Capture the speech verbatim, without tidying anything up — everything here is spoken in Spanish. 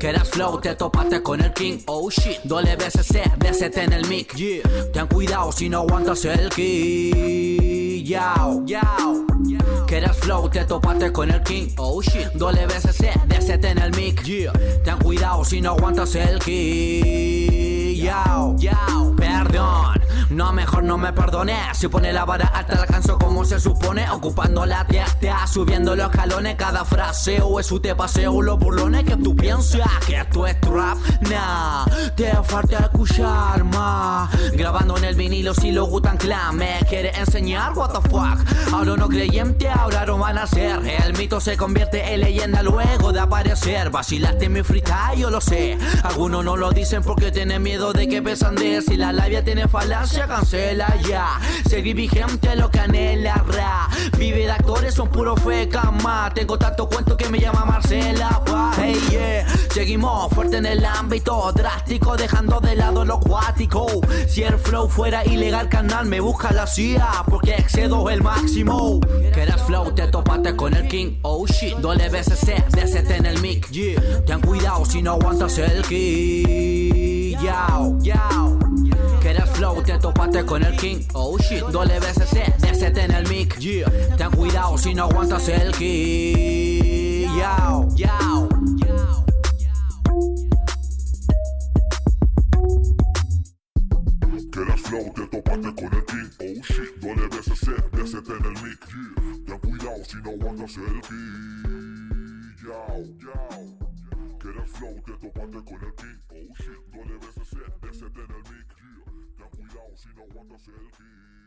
¿Quieres flow? Te topaste con el king. Oh shit, W C C, D C T en el mic. Yeah. Ten cuidado si no aguantas el kick. Yao, yao. ¿Quieres flow? Te topaste con el king. Oh shit, W C C, D C T en el mic. Yeah. Ten cuidado si no aguantas el kick. Yao, yao. Perdón, no, mejor no me perdones. Si pone la vara alta la alcanzo como se supone. Ocupando la testa, subiendo los escalones. Cada frase o es su te paseo los burlones. Que tú piensas que esto es trap. Nah, te falta escuchar más. Grabando en el vinilo si lo Wu-Tang Clan me quiere enseñar, what the fuck. Ahora no creyente, ahora no van a ser. El mito se convierte en leyenda luego de aparecer. Vacilaste en mi freestyle, yo lo sé. Algunos no lo dicen porque tienen miedo de que pesan de. Si la labia tiene falacia, cancela ya. Seguir vigente lo que anhela ra. Vive de actores, son puro feca más. Tengo tanto cuento que me llama Marcela. Hey yeah, seguimos fuerte en el ámbito drástico, dejando de lado lo cuático. Si el flow fuera ilegal, canal me busca la C I A porque excedo el máximo. ¿Quieres flow? Te topaste con el king. Oh shit, W C C, D C T en el mic. Yeah. Ten cuidado si no aguantas el kick. Yao, yao. ¿Quieres flow? Te topaste con el king. Oh shit, W C C, D C T en el mic. Yeah. Ten cuidado si no aguantas el kick. Yao, yao. ¿Quieres flow? Te topaste con el king. Oh shit, W C C, D C T en el mic. Yeah. Ten cuidado si no aguantas el kick. Yao, yao. ¿Quieres flow? Te topaste con el king. Oh shit, W C C, D C T en el mic. Yeah. Ten cuidado si no aguantas el kick.